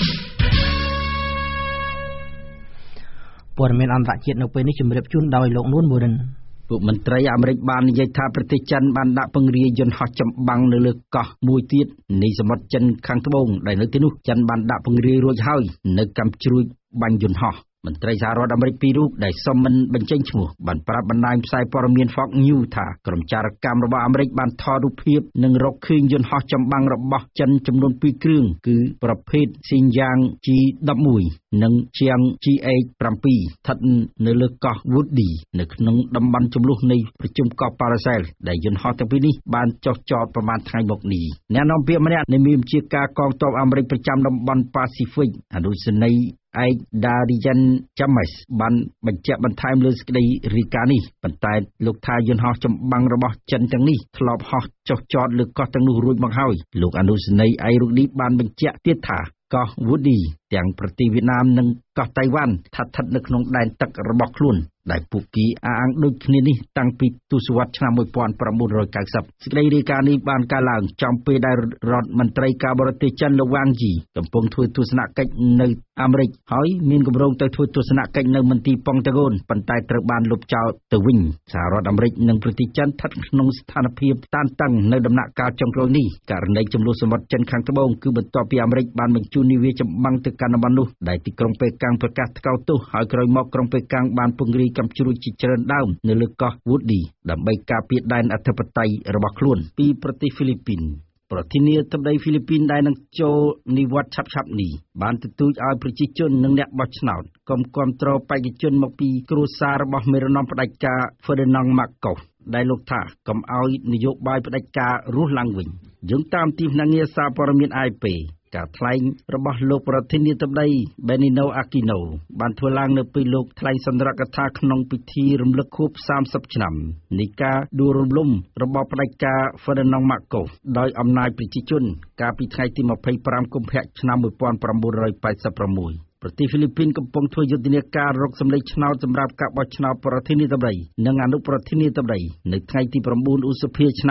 ព័ត៌មានអន្តរជាតិនៅពេលនេះជម្រាបជូនដោយលោកនួនមូរិនពួកមន្ត្រីអាមេរិកបាននិយាយថាប្រទេសចិនបានដាក់ពង្រាយយន្តហោះចម្បាំងនៅលើកោះមួយទៀតនៃសមុទ្រចិនខាងត្បូងដែលនៅទីនោះចិនបានដាក់ពង្រាយរួចហើយនៅកំជ្រួចបាញ់យន្តហោះមន្ត្រីសហរដ្ឋអាមេរិកពីររូបដែលសុំមិនបញ្ចេញឈ្មោះបានប្រាប់បណ្ដាញផ្សាយព័ត៌មាន Fox News ថាក្រុមចារកម្មរបស់អាមេរិកបានថតរូបភាពនិងរកឃើញយន្តហោះចម្បាំងរបស់ចិនចំនួន2គ្រឿងគឺប្រភេទ Xinjiang G11 និង Jiang G8-7 ស្ថិតនៅលើកោះ Woody នៅក្នុងតំបន់ជម្លោះនៃប្រជុំកោះ Paracel ដែលយន្តហោះទាំងពីរនេះបានចុះចតប្រមាណថ្ងៃមកនេះអ្នកនាំពាក្យម្នាក់នៃមេបញ្ជាការកងទ័ពអាមេរិកប្រចាំតំបន់ Pacific អនុសេនីយ៍ឯក Darian James បានបញ្ជាក់បន្ថែមលើសេចក្តីរាយការណ៍នេះប៉ុន្តែលោកថាយន្តហោះចម្បាំងរបស់ចិនទាំងនេះធ្លាប់ហោះចុះចតលើកោះទាំងនោះរួចមកហើយលោកអនុសេនីយ៍ឯករូបនេះបានបញ្ជាក់ទៀតថាកោះ Woody ទាំងប្រទេសវៀតណាមនិងកោះតៃវ៉ាន់ស្ថិតនៅក្នុងដែនទឹករបស់ខ្លួនដែលពួកគេអះអាងដូចគ្នានេះតាំងពីទសវត្សរ៍ឆ្នាំ1990សេចក្តីរាយការណ៍នេះបានកើតឡើងចំពេលដែលរដ្ឋមន្ត្រីការបរទេសចិនលោកវ៉ាងជីកំពុងធ្វើទស្សនកិច្ចនៅអាមេរិកហើយមានគម្រោងទៅធ្វើទស្សនកិច្ចនៅមន្ទីរប៉ុងតាហ្គោនប៉ុន្តែត្រូវបានលុបចោលទៅវិញសហរដ្ឋអាមេរិកនិងប្រទេសចិនស្ថិតក្នុងស្ថានភាពតានតឹងនៅដំណាក់កាលចុងក្រោយនេះករណីជម្លោះសមុទ្រចិនខាងត្បូងគឺបន្ទាប់ពីអាមេរិកបានបញ្ជូននាវាចម្បាំងទៅកាន់តំបន់នោះដែលទីក្រុងប៉េកាំងប្រកាសថ្កោលទោសហើយក្រោយមកក្រុងប៉េកាំងបានពង្រាយកំជ្រួចជាច្រើនដើមនៅលើកោះ Woody ដើម្បីការពារដែនអធិបតេយ្យរបស់ខ្លួនពីប្រទេសហ្វីលីពីនប្រធានាធិបតីហ្វីលីពីនដែលនឹងចូលនិវត្តន៍ឆាប់ៗនេះបានទទូចឲ្យប្រជាជននិងអ្នកបោះឆ្នោតកុំគាំទ្របេក្ខជនមកពីគ្រួសាររបស់មេរណមផ្ដាច់ការ Ferdinand Marcos ដែលលោកថាកុំឲ្យនយោបាយផ្ដាច់ការរស់ឡើងវិញយោងតាមទីភ្នាក់ងារសារព័ត៌មាន APការថ្លែងរបស់លោកប្រធានាធិបតី Benigno Aquino បានធ្វើឡើងនៅពេលលោកថ្លែងសន្ទរកថាក្នុងពិធីរំលឹកខួប30ឆ្នាំនៃការដួលរំលំរបបផ្ដាច់ការ Ferdinand Marcos ដោយអំណាចប្រជាជនកាលពីថ្ងៃទី25កុម្ភៈឆ្នាំ1986ប្រទេសហ្វីលីពីនកំពុងធ្វើយុទ្ធនាការរកសម្លេងឆ្នោតសម្រាប់ការបោះឆ្នោតប្រធានាធិបតីនិងអនុប្រធានាធិបតីនៅថ្ងៃទី9ឧសភាឆ្នាំ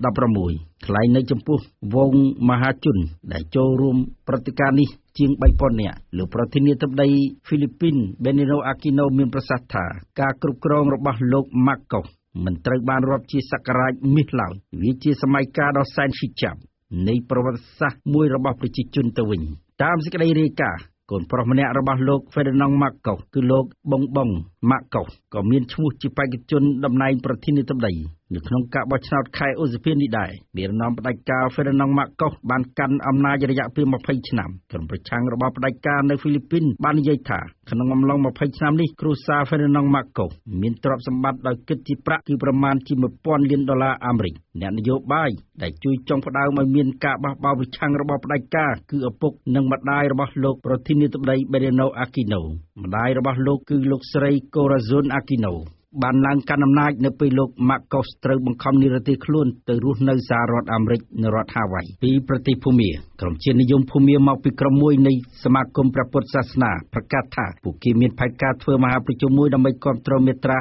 2016ថ្លែងនៅចំពោះវងមហាជនដែលចូលរួមព្រឹត្តិការណ៍នេះជាង 3,000 នាក់លោកប្រធានាធិបតីហ្វីលីពីន Benigno Aquino មានប្រសាសន៍ថាការគ្រប់គ្រងរបស់លោក Marcos មិនត្រូវបានរាប់ជាសក្ការៈមាសឡើយវាជាសម័យកាលដ៏សែនឈឺចាប់នៃប្រវត្តិសាស្ត្រមួយរបស់ប្រជាជនទៅវិញតាមសេចក្តីរាយការណ៍កូនប្រុសម្នាក់របស់លោក Ferdinand Marcos គឺលោកបង Marcos ក៏មានឈ្មោះជាបេក្ខជនតំណែងប្រធានាធិបតីនៅក្នុងការបោះឆ្នោតខែឧសភានេះដែរមេរណមផ្ដាច់ការ Ferdinand Marcos បានកាន់អំណាចរយៈពេល20ឆ្នាំក្រុមប្រឆាំងរបស់ផ្ដាច់ការនៅហ្វីលីពីនបាននិយាយថាក្នុងអំឡុង20ឆ្នាំនេះគ្រួសារ Ferdinand Marcos មានទ្រព្យសម្បត្តិដោយគិតជាប្រាក់គឺប្រមាណជា$1,000 លានអាមេរិកអ្នកនយោបាយដែលជួយចុងផ្ដើមឲ្យមានការបះបោរប្រឆាំងរបស់ផ្ដាច់ការគឺឪពុកនិងម្ដាយរបស់លោកប្រធានាធិបតី Benigno Aquino ម្ដាយរបស់លោកគឺលោកស្រី Corazon Aquinoបានឡើងកាន់អំណាចនៅពេលលោក Marcos ត្រូវបង្ខំនិរទេសខ្លួនទៅរស់នៅសហរដ្ឋអាមេរិកនៅរដ្ឋ Hawaii ពីប្រទេសភូមាក្រុមជាតិនិយមភូមាមកពីក្រុមមួយនៃសមាគមព្រះពុទ្ធសាសនាប្រកាសថាពួកគេមានផែនការធ្វើមហាប្រជុំមួយដើម្បីគាំទ្រមាត្រា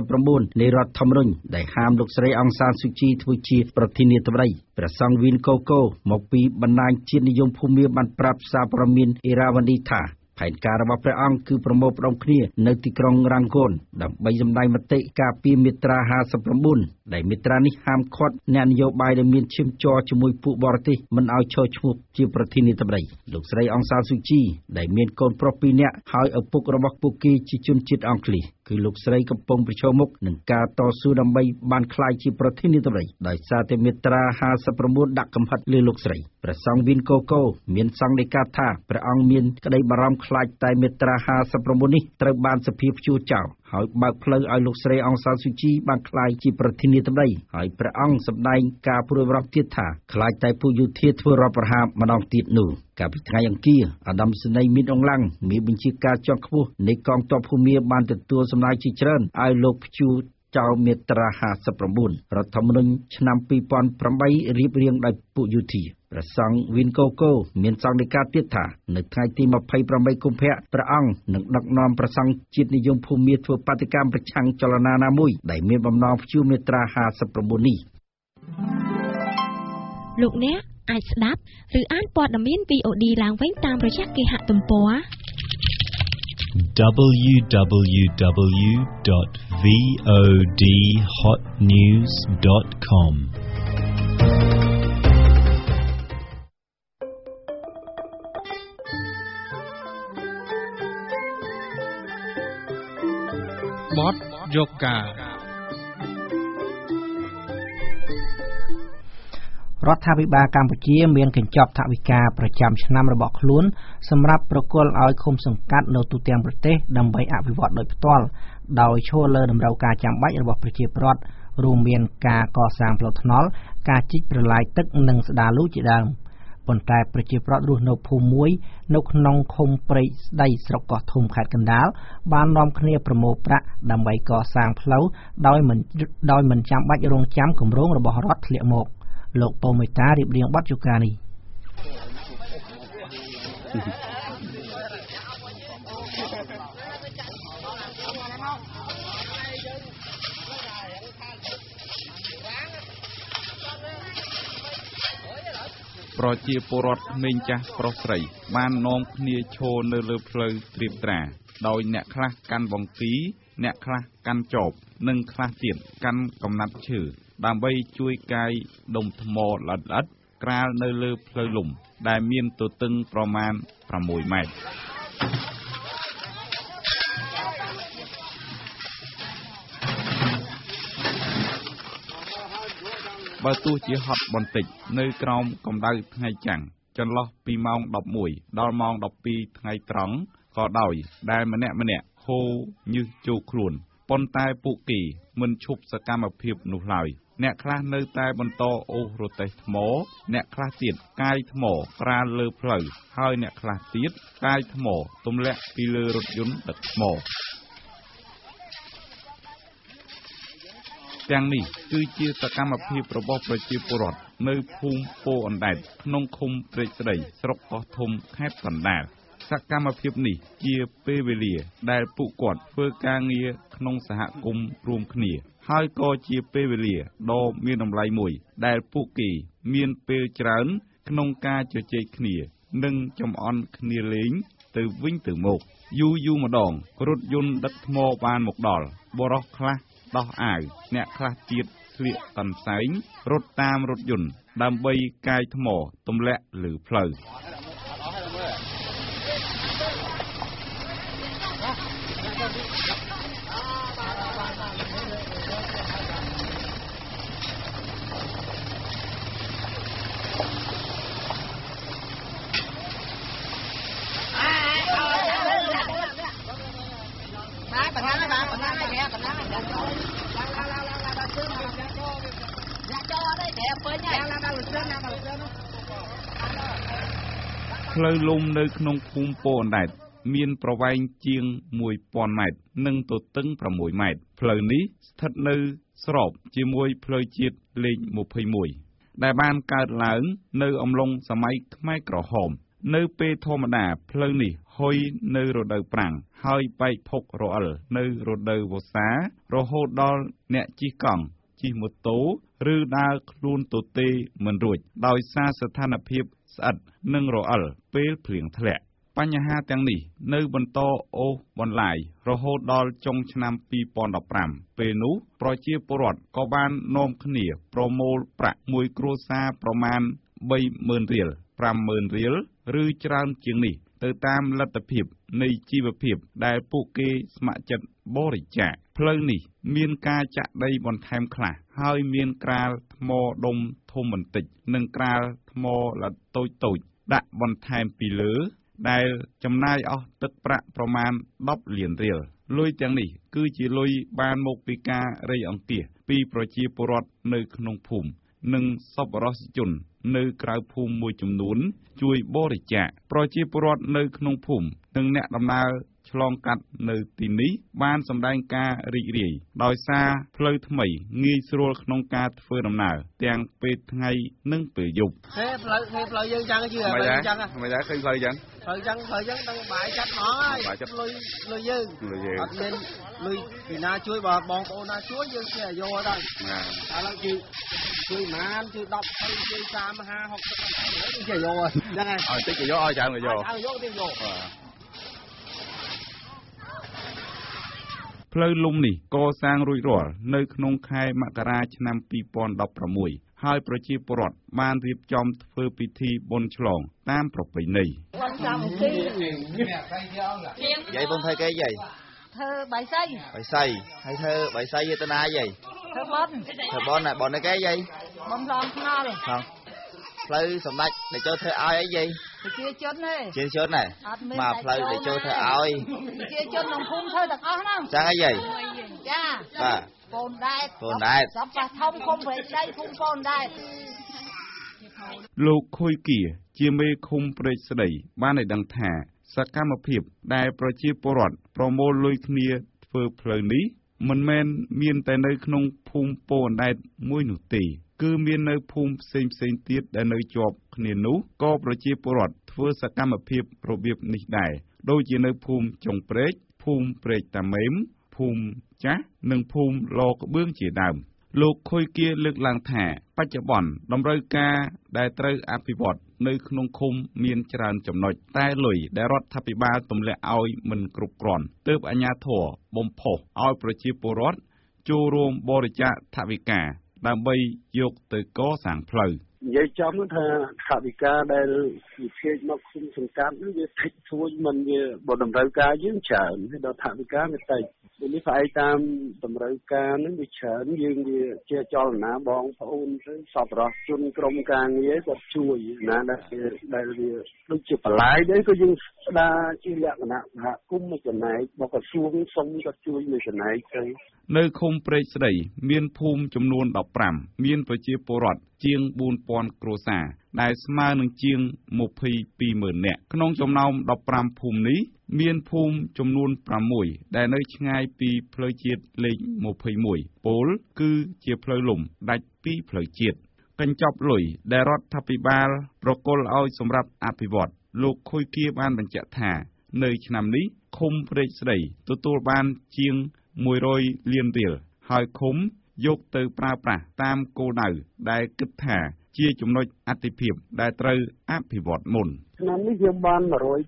59នៃរដ្ឋធម្មនុញ្ញដែលហាមលោកស្រីអង្សានស៊ូជីធ្វើជាប្រធានាធិបតីព្រះសង្ឃវីនកូកូមកពីបណ្ដាញជាតិនិយមភូមាបានប្រាប់សារព័ត៌មានអេរ៉ាវ៉ានីថាផែនការរបស់ព្រះអង្គគឺប្រមូលផ្ដុំគ្នានៅទីក្រុងរ៉ាងកូនដើម្បីសម្ដែងមតិការពារមាត្រា59ដែលមាត្រានេះហាមឃាត់អ្នកនយោបាយដែលមានឈាមជ័រជាមួយពួកបរទេសមិនឲ្យឈរឈ្មោះជាប្រធានាធិបតីលោកស្រីអង្សានស៊ូជីដែលមានកូនប្រុស2នាក់ហើយឪពុករបស់ពួកគេជាជនជាតិអង់គ្លេសគឺលោកស្រីកំពុងប្រឈមមុខនឹងការតស៊ូដើម្បីបានក្លាយជាប្រធានាធិបតីដោយសារតែមាត្រា59ដាក់កំហិតលើលោកស្រីព្រះសង្ឃវីនកូកូមានសង្ឃដីកាថាព្រះអង្គមានក្តីបារម្ភខ្លាចតែមាត្រា59នេះត្រូវបានសភាព្យួរចោលហើយបើកផ្លូវឲ្យលោកស្រីអង្សានស៊ូជីបានក្លាយជាប្រធានាធិបតីហើយព្រះអង្គសម្ដែងការព្រួយបារម្ភទៀតថាខ្លាចតែពួកយោធាធ្វើរដ្ឋប្រហារម្ដងទៀតនោះកាលពីថ្ងៃអង្គារអាដាមសេនីមានអង្លាំងមានបញ្ជាការជាន់ខ្ពស់នៃកងទ័ពភូមាបានទទួលសំណើជាច្រើនឲ្យលោកព្យួរចោលមាត្រា59រដ្ឋធម្មនុញ្ញឆ្នាំ2008រៀបរៀងដោយពួកយោធាព្រះសង្ឃវិនកូកូមានសង្ឃដីកាទៀតថានៅថ្ងៃទី28កុម្ភៈព្រះអង្គនឹងដឹកនាំព្រះសង្ឃជាតិនិយមភូមាធ្វើបាតកម្មប្រឆាំងចលនាណាមួយដែលមានបំណងព្យួរមាត្រា59នេះលោកអ្នកអាចស្ដាប់ឬអានព័ត៌មាន VOD ឡើងវិញតាមរយៈគេហទំព័រ www.vodhotnews.com បទយកការរដ្ឋាភិបាលកម្ពុជាមានកញ្ចប់ថវិកាប្រចាំឆ្នាំរបស់ខ្លួនសម្រាប់ប្រគល់ឲ្យឃុំសង្កាត់នៅទូទាំងប្រទេសដើម្បីអភិវឌ្ឍដោយផ្ទាល់ដោយឈលលើតម្រូវការចាំបាច់របស់ប្រជាពលរដ្ឋរួមមានការកសាងផ្លូវថ្នល់ការជីកប្រឡាយទឹកនិងស្ដារលូជាដើមប៉ុន្តែប្រជាពលរដ្ឋរស់នៅភូមិមួយនៅក្នុងឃុំព្រៃស្ដីស្រុកកោះធំខេត្តកណ្ដាលបាននាំគ្នាប្រមូលប្រាក់ដើម្បីកសាងផ្លូវដោយមិនចាំបាច់រងចាំគម្រោងរបស់រដ្ឋធ្លាក់មកលោកពៅមេតារៀបរៀងបទយុកានេះប្រជាពលរដ្ឋក្មេងចាស់ប្រុសស្រីបាននាំគ្នាឈរនៅលើផ្លូវត្រៀបត្រាដោយអ្នកខ្លះកាន់បង្គីអ្នកខ្លះកាន់ចបនិងខ្លះទៀតកាន់កំណាត់ឈើដើម្បីជួយកាយដុំថ្មល្អិតៗក្រាលនៅលើផ្លូវលំដែលមានទទឹងប្រមាណ6ម៉ែត្របើទោះជាហត់បន្តិចនៅក្រោមកម្ដៅថ្ងៃចាំងចន្លោះពីម៉ោង11ដល់ម៉ោង12ថ្ងៃត្រង់ក៏ដោយដែលម្នាក់ហូរញើសចូលខ្លួនប៉ុន្តែពួកគេមិនឈប់សកម្មភាពនោះឡើយអ្នកខ្លះនៅតែបន្តអូសរទេះថ្មអ្នកខ្លះទៀតកាយថ្មក្រាលលើផ្លូវហើយអ្នកខ្លះទៀតកាយថ្មទម្លាក់ពីលើរថយន្តដឹកថ្មទាំងនេះគឺជាសកម្មភាពរបស់ប្រជាពលរដ្ឋនៅភូមិពោអណ្ដែតក្នុងឃុំព្រែកស្ដីស្រុកកោះធំខេត្តកណ្ដាលសកម្មភាពនេះជាពេលវេលាដែលពួកគាត់ធ្វើការងារក្នុងសហគមន៍រួមគ្នាហើយក៏ជាពេលវេលាដ៏មានតម្លៃមួយដែលពួកគេមានពេលច្រើនក្នុងការជជែកគ្នានិងចំអន់គ្នាលេងទៅវិញទៅមកយូរម្ដងរថយន្តដឹកថ្មបានមកដល់បរិសុទ្ធខ្លះដោះអាវអ្នកខ្លះទៀតស្លៀកកន្សែងរត់តាមរថយន្តដើម្បីកាយថ្មទម្លាក់លើផ្លូវផ្លូវលំនៅក្នុងភូមិពោអណ្ដែតមានប្រវែងជាង 1000 ម៉ែត្រនិងទទឹង6ម៉ែត្រផ្លូវនេះស្ថិតនៅស្របជាមួយផ្លូវជាតិលេខ21ដែលបានកើតឡើងនៅអំឡុងសម័យខ្មែរក្រហមនៅពេលធម្មតាផ្លូវនេះហុយនៅរដូវប្រាំងហើយបែកភុករអិលនៅរដូវវស្សារហូតដល់អ្នកជិះកង់ជិះម៉ូតូឬដើរខ្លួនទទេមិនរួចដោយសារស្ថានភាពស្អិតនិងរអិលពេលភ្លៀងធ្លាក់បញ្ហាទាំងនេះនៅបន្តអូសបន្លាយរហូតដល់ចុងឆ្នាំ2015ពេលនោះប្រជាពលរដ្ឋក៏បាននាំគ្នាប្រមូលប្រាក់មួយគ្រួសារប្រមាណ 30000 រៀល 50000 រៀលឬច្រើនជាងនេះទៅតាមលទ្ធភាពនៃជីវភាពដែលពួកគេស្ម័គ្រចិត្តបរិច្ចាគផ្លូវនេះមានការចាក់ដីបន្ថែមខ្លះហើយមានក្រាលថ្មដុំធំបន្តិចនិងក្រាលថ្មល្អិតតូចដាក់បន្ថែមពីលើដែលចំណាយអស់ទឹកប្រាក់ប្រមាណ10លានរៀលលុយទាំងនេះគឺជាលុយបានមកពីការរៃអង្គាសពីប្រជាពលរដ្ឋនៅក្នុងភូមិនិងសប្បុរសជននៅក្រៅភូមិមួយចំនួនជួយបរិច្ចាគប្រជាពលរដ្ឋនៅក្នុងភូមិនិងអ្នកដំណើរឆ្ឆ្លងកាត់នៅទីនេះបានសម្ដែងការរីករាយដោយសារផ្លូវថ្មីងាយស្រួលក្នុងការធ្វើដំណើរទាំងពេលថ្ងៃនិងពេលយប់ផ្លូវយើងចឹងជឿមិនចឹងមិនដែរឃើញផ្លូវចឹងដល់បាយចាត់ហ្មងហើយលុយយើងអត់មានលុយពីណាជួយបើបងប្អូនណាជួយយើងជាយកដល់ឥឡូវជួយប៉ុន្មានជួយ10 20ជួយ30 50 60ជាយកហ្នឹងហើយឲ្យតិចក៏យកឲ្យច្រើនក៏យកទៅយកផ្លូវលំនេះកសាងរួចរាល់នៅក្នុងខែមករាឆ្នាំ2016ហើយប្រជាពលរដ្ឋបានរៀបចំធ្វើពិធីបុណ្យឆ្លងតាមប្រពៃណីយាយបងធ្វើគេយាយធ្វើបាយសីហើយធ្វើបាយសីទៅណាយាយធ្វើបន់ណាបន់គេយាយបន់ឡងថ្នល់ផ្លូវសម្ដេចដែលចូលធ្វើឲ្យអីយាយជាជនទេជាជនហ៎មកផ្លូវដែលចូលធ្វើឲ្យជាជនក្នុងភូមិធ្វើទាំងអស់ហ្នឹងចឹងអីយាយចាបាទពូនដែតសំប៉ះធំគុំព្រៃដីភូមិពូនដែតលោកខុយគៀជាមេឃុំព្រែកស្ដីបានឲ្យដឹងថាសកម្មភាពដែលប្រជាពលរដ្ឋប្រមូលលុយគ្នាធ្វើផ្លូវនេះមិនមែនមានតែនៅក្នុងភូមិពូនដែតមួយនោះទេគឺមាននៅភូមិផ្សេងទៀតដែលនៅជាប់គ្នានោះក៏ប្រជាពលរដ្ឋធ្វើសកម្មភាពរបៀបនេះដែរដូចជានៅភូមិចុងព្រែកភូមិព្រែកតាមេមភូមិចាស់និងភូមិឡក្បឿងជាដើមលោកខុយគៀលើកឡើងថាបច្ចុប្បន្នតម្រូវការដែលត្រូវអភិវឌ្ឍនៅក្នុងឃុំមានច្រើនចំណុចតែលុយដែលរដ្ឋាភិបាលទម្លាក់ឲ្យមិនគ្រប់គ្រាន់ទើបអាជ្ញាធរបំផុសឲ្យប្រជាពលរដ្ឋចូលរួមបរិច្ចាគថវិកាដើម្បីយកទៅកសាងផ្លូវនិយាយចំថាថវិកាដែលវិភាគមកគុំសង្កាត់នោះវាតិចធួចមិនវាបើតម្រូវការយើងច្រើនហើយដល់ថវិកាវាតិចនេះផ្អែកតាមតម្រូវការនឹងវាច្រើនយើងវាជាចលនាបងប្អូនទៅសពរស់ជនក្រុមការងារគាត់ជួយណាដែលវាដូចជាបន្លាយដែរក៏យើងស្ដារជាលក្ខណៈសហគមន៍មួយចំណែកមកក្រសួងសុំគាត់ជួយមួយចំណែកទៅនៅឃុំព្រែកស្ដីមានភូមិចំនួន15មានប្រជាពលរដ្ឋជាង 4000 គ្រួសារដែលស្មើនឹងជាង 22,000 នាក់ក្នុងចំណោម15ភូមិនេះមានភូមិចំនួន6ដែលនៅឆ្ងាយពីផ្លូវជាតិលេខ21ពោលគឺជាផ្លូវលំដាច់ពីផ្លូវជាតិកញ្ចប់លុយដែលរដ្ឋាភិបាលប្រគល់ឲ្យសម្រាប់អភិវឌ្ឍលោកខុយគៀបានបញ្ជាក់ថានៅឆ្នាំនេះឃុំព្រែកស្ដីទទួលបានជាង100 លានរៀលហើយឃុំយកទៅប្រើប្រាស់តាមគោលដៅដែលគិតថាជាចំណុចអាទិភាពដែលត្រូវអភិវឌ្ឍមុនឆ្នាំនេះយើងបាន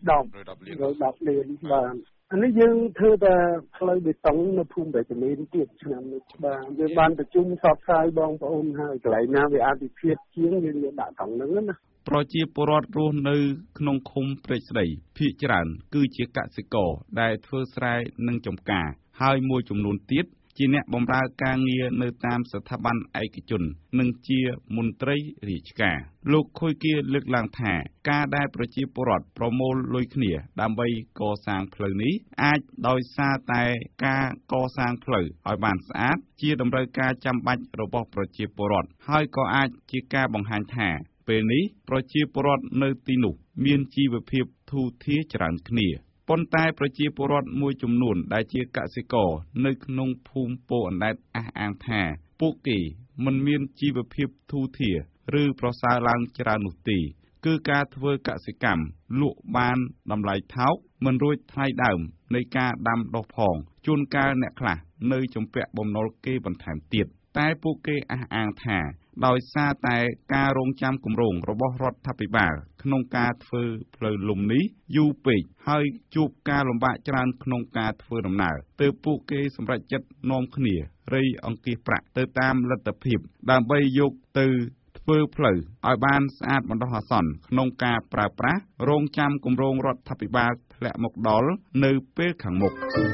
110លានបានអានេះយើងធ្វើតែផ្លូវបេតុងនៅភូមិបេតុងទៀតឆ្នាំនេះបាទយើងបានប្រជុំសបផ្សាយបងប្អូនហើយកន្លែងណាវាអាទិភាពជាងយើងដាក់ត្រង់ហ្នឹងណាប្រជាពលរដ្ឋរស់នៅក្នុងឃុំព្រែកស្ដីភាគច្រើនគឺជាកសិករដែលធ្វើស្រែនិងចម្ការហើយមួយចំនួនទៀតជាអ្នកបម្រើការងារនៅតាមស្ថាប័នឯកជននិងជាមន្ត្រីរាជការលោកខុយគៀលើកឡើងថាការដែលប្រជាពលរដ្ឋប្រមូលលុយគ្នាដើម្បីកសាងផ្លូវនេះអាចដោយសារតែការកសាងផ្លូវឲ្យបានស្អាតជាតម្រូវការចាំបាច់របស់ប្រជាពលរដ្ឋហើយក៏អាចជាការបង្ហាញថាពេលនេះប្រជាពលរដ្ឋនៅទីនោះមានជីវភាពធូរធារច្រើនគ្នាប៉ុន្តែប្រជាពលរដ្ឋមួយចំនួនដែលជាកសិករនៅក្នុងភូមិពោធិ៍អណ្ដែតអះអាងថាពួកគេមិនមានជីវភាពធូរធារឬប្រសើរឡើងច្រើននោះទេគឺការធ្វើកសិកម្មលក់បានតម្លៃថោកមិនរួចថ្លៃដើមនៃការដាំដុះផងជួនកាលអ្នកខ្លះនៅជំពាក់បំណុលគេបន្ថែមទៀតតែពួកគេអះអាងថាដោយសារតែការរងចាំគម្រោងរបស់រដ្ឋាភិបាលក្នុងការធ្វើផ្លូវលំនេះយូរពេកហើយជួបការលំបាកច្រើនក្នុងការធ្វើដំណើរទើបពួកគេសម្រេចចិត្តនាំគ្នារៃអង្គាសប្រាក់ទៅតាមលទ្ធភាពដើម្បីយកទៅធ្វើផ្លូវឲ្យបានស្អាតបណ្ដោះអាសន្នក្នុងការប្រើប្រាស់រងចាំគម្រោងរដ្ឋាភិបាលធ្លាក់មកដល់នៅពេលខាងមុខ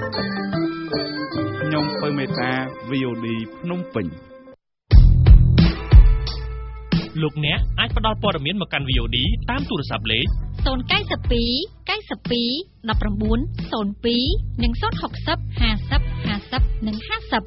ខ្ញុំពៅមេតា VOD ភ្នំពេញលោកអ្នកអាចផ្ដល់ព័ត៌មានមកកាន់ VOD តាមទូរស័ព្ទលេខ 092 92 19 02និង060 50 50និង50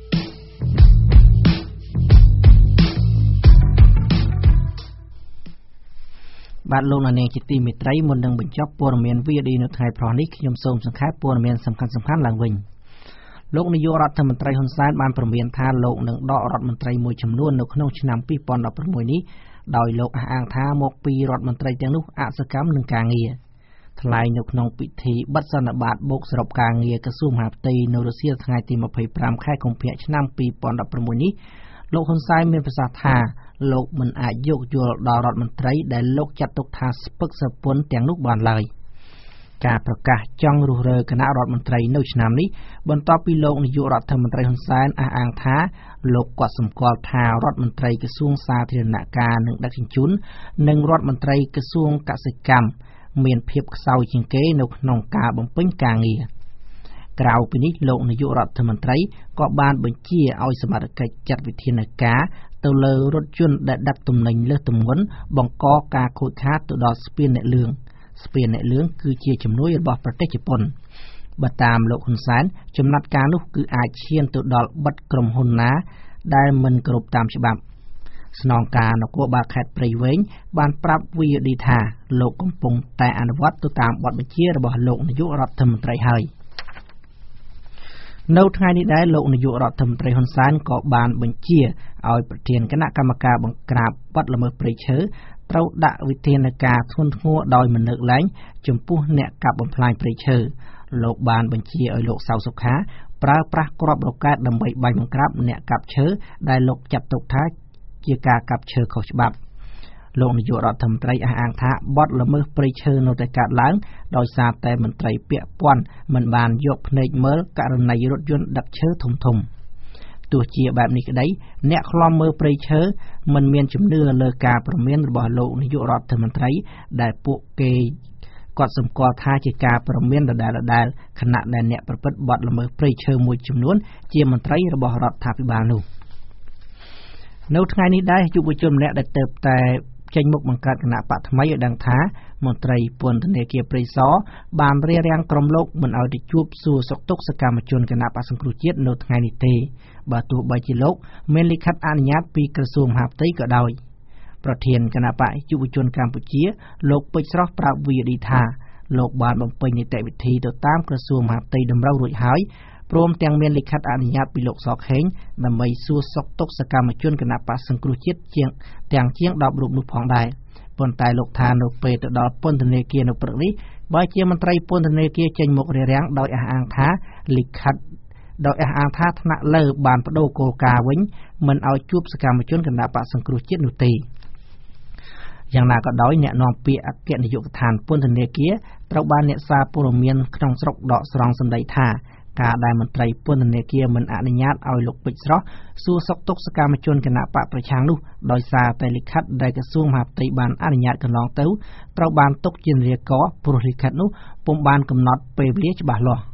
បាទលោកនាងជាទីមេត្រីមុននឹងបញ្ចប់ព័ត៌មាន VOD នៅថ្ងៃប្រហែលនេះខ្ញុំសូមសង្ខេបព័ត៌មានសំខាន់ៗឡើងវិញលោកនាយករដ្ឋមន្ត្រីហ៊ុនសែនបានព្រមានថាលោកនឹងដករដ្ឋមន្ត្រីមួយចំនួននៅក្នុងឆ្នាំ2016នេះដោយលោកអះអាងថាមកពីរដ្ឋមន្ត្រីទាំងនោះអសកម្មនឹងការងារថ្លែងនៅក្នុងពិធីបិទសន្និបាតបូកសរុបការងារក្រសួងមហាផ្ទៃនៅរុស្ស៊ីថ្ងៃទី25ខែកុម្ភៈឆ្នាំ2016នេះលោកហ៊ុនសែនមានប្រសាសន៍ថាលោកមិនអាចយោគយល់ដល់រដ្ឋមន្ត្រីដែលលោកចាត់ទុកថាស្ពឹកសពន់ទាំងនោះបានឡើយការប្រកាសចង់រុះរើគណៈរដ្ឋមន្ត្រីនៅឆ្នាំនេះបន្ទាប់ពីលោកនាយករដ្ឋមន្ត្រីហ៊ុនសែនអះអាងថាលោកគាត់សម្គាល់ថារដ្ឋមន្ត្រីក្រសួងសាធារណការនិងដឹកជញ្ជូននិងរដ្ឋមន្ត្រីក្រសួងកសិកម្មមានភាពខ្សោយជាងគេនៅក្នុងការបំពេញការងារក្រៅពីនេះលោកនាយករដ្ឋមន្ត្រីក៏បានបញ្ជាឲ្យសមត្ថកិច្ចចាត់វិធានការទៅលើរថយន្តដែលដឹកទំនិញលើសទម្ងន់បង្កការខូចខាតទៅដល់ស្ពានអ្នកលឿងស្ពានអ្នកលឿងគឺជាជំនួយរបស់ប្រទេសជប៉ុនបើតាមលោកហ៊ុនសែនចំណាត់ការនោះគឺអាចឈានទៅដល់បិទក្រុមហ៊ុនណាដែលមិនគោរពតាមច្បាប់ស្នងការនគរបាលខេត្តព្រៃវែងបានប្រាប់ VOD ថាលោកកំពុងតែអនុវត្តទៅតាមបទបញ្ជារបស់លោកនាយករដ្ឋមន្ត្រីហើយនៅថ្ងៃនេះដែរលោកនាយករដ្ឋមន្ត្រីហ៊ុនសែនក៏បានបញ្ជាឲ្យប្រធានគណៈកម្មការបង្ក្រាបបទល្មើសព្រៃឈើត្រូវដាក់វិធានការធ្ងន់ធ្ងរដោយមិនលើកលែងចំពោះអ្នកកាប់បំផ្លាញព្រៃឈើលោកបានបញ្ជាឲ្យលោកសៅសុខាប្រើប្រាស់គ្រាប់រ៉ុកែតដើម្បីបាញ់បង្ក្រាបអ្នកកាប់ឈើដែលលោកចាត់ទុកថាជាការកាប់ឈើខុសច្បាប់លោកនាយករដ្ឋមន្ត្រីអះអាងថាបទល្មើសព្រៃឈើនៅតែកើតឡើងដោយសារតែមន្ត្រីពាក់ព័ន្ធមិនបានយកភ្នែកមើលករណីរថយន្តដឹកឈើធំៗទោះជាបែបនេះក្តីអ្នកខ្លំមើលព្រៃឈើមិនមានជំនឿលើការព្រមានរបស់លោកនាយករដ្ឋមន្ត្រីដែលពួកគេគាត់សម្គាល់ថាជាការព្រមានដដែលៗខណៈដែលអ្នកប្រព្រឹត្តបទល្មើសព្រៃឈើមួយចំនួនជាមន្ត្រីរបស់រដ្ឋាភិបាលនោះនៅថ្ងៃនេះដែរយុវជនម្នាក់ដែលទៅតែចេញមុខបង្កើតគណៈបកថ្មីឲ្យដឹងថាមន្ត្រីពន្ធនាគារព្រៃសរបានរារាំងក្រុមលោកមិនឲ្យទៅជួបសួរសុខទុក្ខសកម្មជនគណៈបកសង្គ្រោះជាតិនៅថ្ងៃនេះទេបើទោះបីជាលោកមានលិខិតអនុញ្ញាតពីក្រសួងមហាផ្ទៃក៏ដោយប្រធានគណៈបកយុវជនកម្ពុជាលោកពេជ្រស្រស់ប្រាប់ VOD ថាលោកបានបំពេញនីតិវិធីទៅតាមក្រសួងមហាផ្ទៃតម្រូវរួចហើយព្រមទាំងមានលិខិតអនុញ្ញាតពីលោកសខេងដើម្បីសួរសុខទុក្ខសកម្មជនគណៈបកសង្គ្រោះជាតិជាង10រូបនោះផងដែរប៉ុន្តែលោកថានៅពេលទៅដល់ពន្ធនាគារនៅព្រឹកនេះបើជាមន្ត្រីពន្ធនាគារចេញមុខរារាំងដោយអះអាងថាលិខិតដោយអះអាងថាថ្នាក់លើបានបដូរគោលការណ៍វិញមិនឲ្យជួបសកម្មជនគណៈបកសង្គ្រោះជាតិនោះទេយ៉ាងណាក៏ដោយអ្នកនាំពាក្យអគ្គនាយកដ្ឋានពន្ធនាគារត្រូវបានអ្នកសារព័ត៌មានក្នុងស្រុកដកស្រង់សម្ដីថាការដែលមន្ត្រីពន្ធនាគារមិនអនុញ្ញាតឲ្យលោកពេជ្រស្រស់សួរសុខទុក្ខសកម្មជនគណៈបកប្រឆាំងនោះដោយសារតែលិខិតដែលក្រសួងមហាផ្ទៃបានអនុញ្ញាតកន្លងទៅត្រូវបានទុកជានានាករព្រោះលិខិតនោះពុំបានកំណត់ពេលវេលាច្បាស់លាស់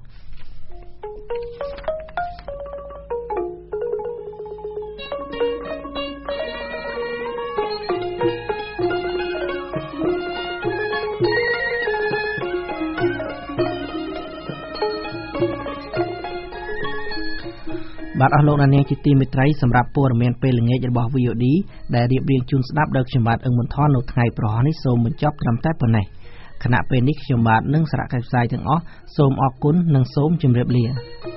បាទអស់លោកអ្នកនាងជាទីមេត្រីសម្រាប់ព័ត៌មានពេលល្ងាចរបស់ VOD ដែលរៀបរៀងជូនស្ដាប់ដោយខ្ញុំបាទអឹងមន្ថននៅថ្ងៃប្រហោះនេះសូមបញ្ចប់ត្រឹមតែប៉ុណ្ណេះខណៈពេលនេះខ្ញុំបាទនិងសារៈផ្សាយទាំងអស់សូមអរគុណនិងសូមជម្រាបលា